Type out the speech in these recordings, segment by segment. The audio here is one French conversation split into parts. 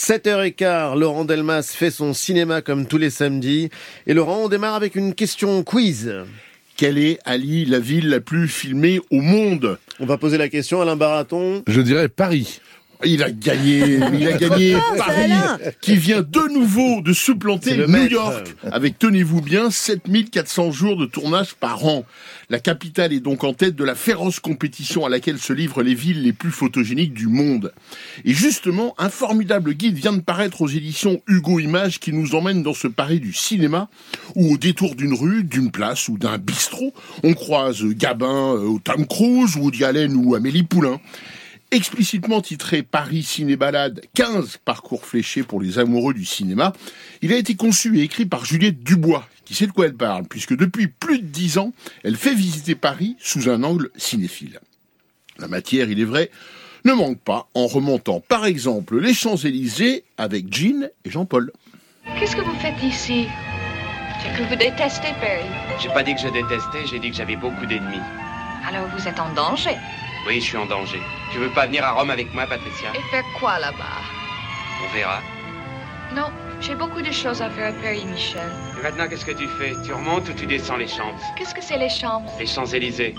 7h15, Laurent Delmas fait son cinéma comme tous les samedis. Et Laurent, on démarre avec une question quiz. Quelle est, Ali, la ville la plus filmée au monde ? On va poser la question à Alain Baraton. Je dirais Paris. Il a gagné Paris, qui vient de nouveau de supplanter New York, avec, tenez-vous bien, 7400 jours de tournage par an. La capitale est donc en tête de la féroce compétition à laquelle se livrent les villes les plus photogéniques du monde. Et justement, un formidable guide vient de paraître aux éditions Hugo Images qui nous emmène dans ce Paris du cinéma, où au détour d'une rue, d'une place ou d'un bistrot, on croise Gabin, Tom Cruise, Woody Allen ou Amélie Poulain. Explicitement titré Paris Ciné-Balade, 15 parcours fléchés pour les amoureux du cinéma, il a été conçu et écrit par Juliette Dubois, qui sait de quoi elle parle, puisque depuis plus de 10 ans, elle fait visiter Paris sous un angle cinéphile. La matière, il est vrai, ne manque pas en remontant par exemple les Champs-Élysées avec Jean et Jean-Paul. Qu'est-ce que vous faites ici? C'est que vous détestez Paris. J'ai pas dit que je détestais, j'ai dit que j'avais beaucoup d'ennemis. Alors vous êtes en danger. Oui, je suis en danger. Tu veux pas venir à Rome avec moi, Patricia? Et faire quoi là-bas? On verra. Non, j'ai beaucoup de choses à faire à Paris, Michel. Et maintenant, qu'est-ce que tu fais? Tu remontes ou tu descends les Champs? Qu'est-ce que c'est les Champs? Les Champs-Élysées.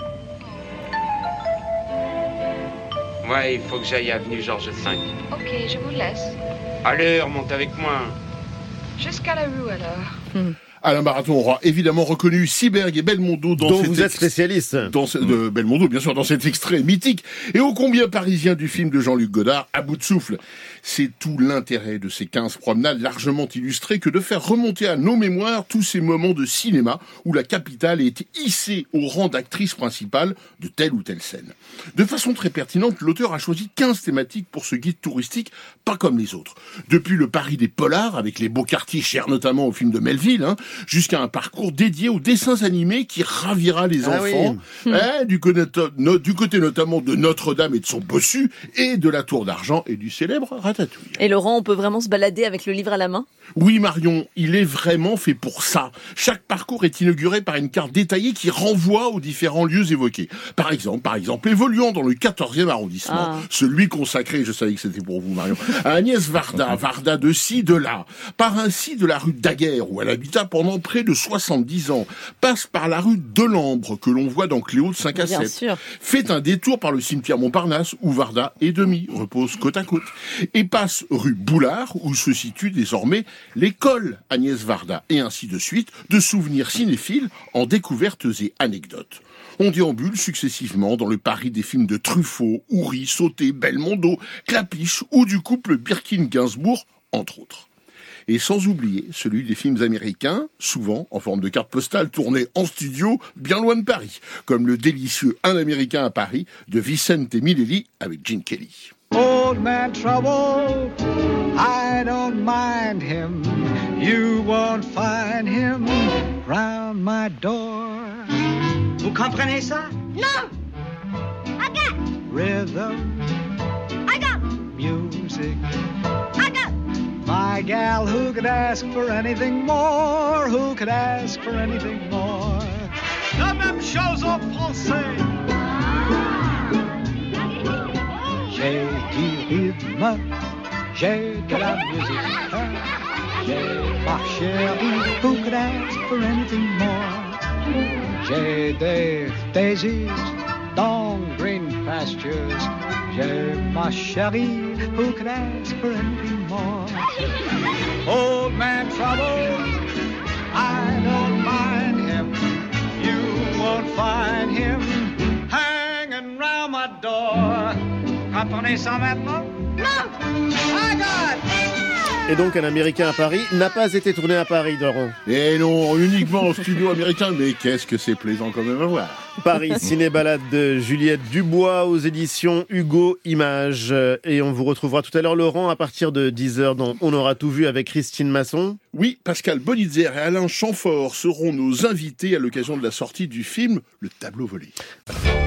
Ouais, il faut que j'aille avenue Georges V. Ok, je vous laisse. Allez, remonte avec moi. Jusqu'à la rue alors. Alain Baraton aura évidemment reconnu Seberg et Belmondo dont vous êtes spécialiste. De Belmondo, bien sûr, dans cet extrait mythique et ô combien parisien du film de Jean-Luc Godard, À bout de souffle. C'est tout l'intérêt de ces 15 promenades largement illustrées que de faire remonter à nos mémoires tous ces moments de cinéma où la capitale est hissée au rang d'actrice principale de telle ou telle scène. De façon très pertinente, l'auteur a choisi 15 thématiques pour ce guide touristique, pas comme les autres. Depuis le Paris des polars, avec les beaux quartiers chers notamment au film de Melville, jusqu'à un parcours dédié aux dessins animés qui ravira les enfants, du côté notamment de Notre-Dame et de son bossu, et de la Tour d'Argent et du célèbre Ratatouille. Et Laurent, on peut vraiment se balader avec le livre à la main ? Oui Marion, il est vraiment fait pour ça. Chaque parcours est inauguré par une carte détaillée qui renvoie aux différents lieux évoqués. Par exemple, évoluant dans le 14e arrondissement, celui consacré, je savais que c'était pour vous Marion, à Agnès Varda, Varda de ci, de là, part ainsi de la rue Daguerre où elle habita pendant près de 70 ans, passe par la rue Delambre que l'on voit dans Cléo de 5 à 7, fait un détour par le cimetière Montparnasse où Varda et Demi reposent côte à côte, et passe rue Boulard où se situe désormais l'école Agnès Varda, et ainsi de suite, de souvenirs cinéphiles en découvertes et anecdotes. On déambule successivement dans le Paris des films de Truffaut, Houry, Sauté, Belmondo, Clapiche ou du couple Birkin-Gainsbourg, entre autres. Et sans oublier celui des films américains, souvent en forme de carte postale tournée en studio, bien loin de Paris, comme le délicieux Un Américain à Paris de Vicente Minelli avec Gene Kelly. Old man trouble, I don't mind him. You won't find him round my door. Vous comprenez ça? Non! I got Rhythm, I got music. I got My gal, who could ask for anything more? Who could ask for anything more? La même chose en français. J'ai du rythme, j'ai de la musique, j'ai ma chérie, who could ask for anything more? J'ai des daisies dans green pastures, j'ai ma chérie, who could ask for anything more? Old man trouble, I don't mind him, you won't find him hanging round my door. Comprenez ça maintenant? non! I got! Et donc Un Américain à Paris n'a pas été tourné à Paris, Laurent. Et non, uniquement en studio américain, mais qu'est-ce que c'est plaisant quand même à voir. Paris Ciné-Balade de Juliette Dubois aux éditions Hugo Images. Et on vous retrouvera tout à l'heure, Laurent, à partir de 10h dans On aura tout vu avec Christine Masson. Oui, Pascal Bonitzer et Alain Chamfort seront nos invités à l'occasion de la sortie du film Le Tableau volé.